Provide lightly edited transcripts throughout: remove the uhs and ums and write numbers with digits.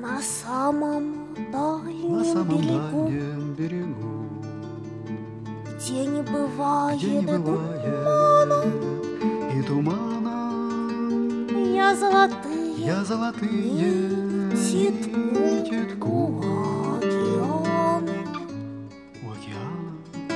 На самом на дальнем самом берегу, дальнем берегу, где не бывает, где не и бывает и тумана, я золотые нити нити тку тку океана. у океана.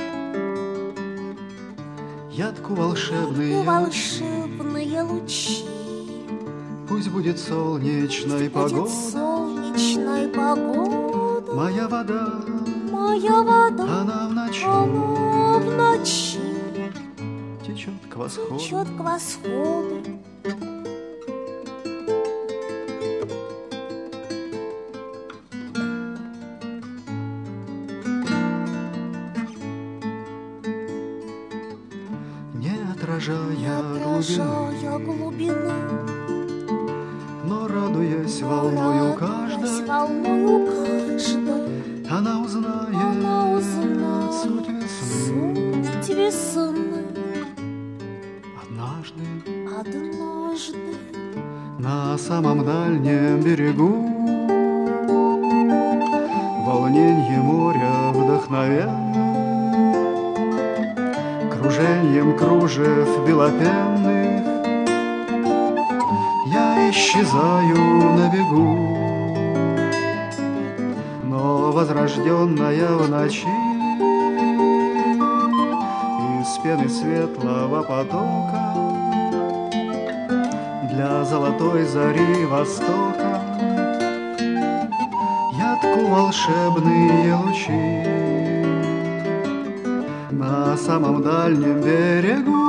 Я тку волшебные Волшебные лучи, пусть будет солнечной будет погода, солнечной погода. моя вода, Моя вода, она в ночи она в ночи течет к восходу. течет к восходу. Не отражая Отражая глубины, но радуясь волною каждой, волною каждой, она узнает она узнает суть весны. суть весны. Однажды Однажды на самом дальнем берегу волненье моря вдохновенно, круженьем кружев белопенных я исчезаю на бегу, но возрожденная в ночи из пены светлого потока для золотой зари востока я тку волшебные лучи на самом дальнем берегу.